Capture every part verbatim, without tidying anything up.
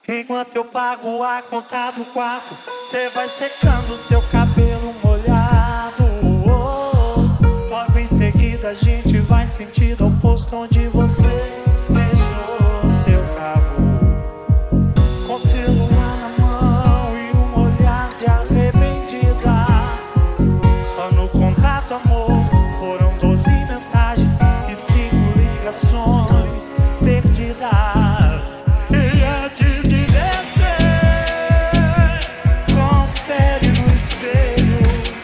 Enquanto eu pago a conta do quarto, cê vai secando seu cabelo molhado. Logo em seguida a gente vai sentido ao posto onde você deixou seu carro, com celular na mão e um olhar de arrependida. Só no contato, amor, foram doze mensagens e cinco ligações perdidas. E antes de descer, confere no espelho,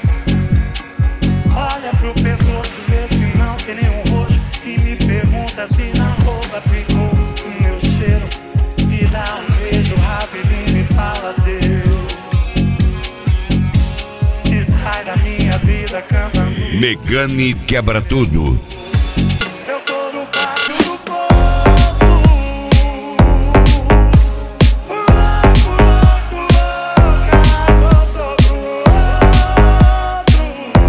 olha pro pescoço, vê se não tem nenhum roxo, e me pergunta se na roupa ficou o meu cheiro. Me dá um beijo rapidinho e fala Deus, e sai da minha vida cantando. Megane quebra tudo. Eu tô no pátio do poço, louco, louco, louca, voltou pro outro.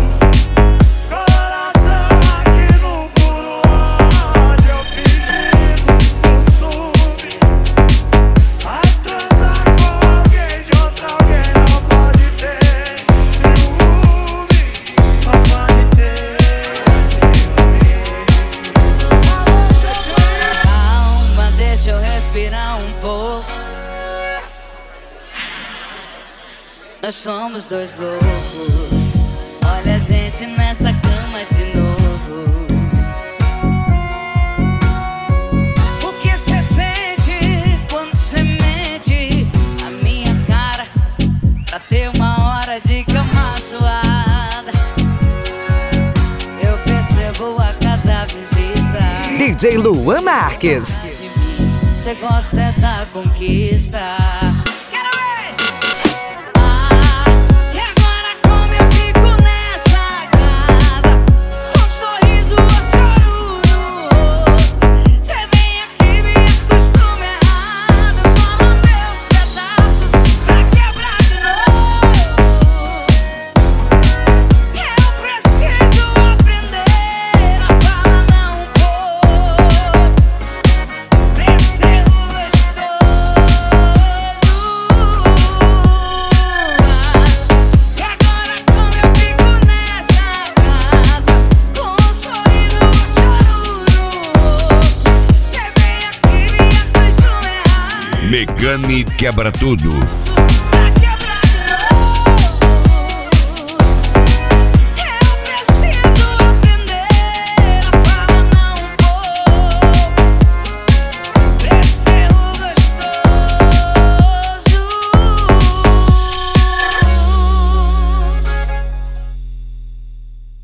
Coração aqui no puro ódio, eu fingindo costume. Mas transar com alguém de outro alguém não pode ter ciúme, não pode ter Calma, deixa eu respirar um pouco. Nós somos dois loucos. Olha a gente nessa cama de novo. O que cê sente quando cê mente a minha cara pra ter uma hora de cama suada? Eu percebo a cada visita. D J Luan Marques. Cê gosta é da conquista. Quero ver! Ah, e agora como eu fico nessa casa, com um sorriso ou choro no rosto? Cê vem aqui, me acostuma errado, toma meus pedaços pra quebrar de novo. Eu preciso aprender a falar não vou. Ser gostoso. E agora como eu fico nessa casa, com um sorriso ou choro no rosto? Cê vem aqui, me acostuma errado. Megane quebra tudo.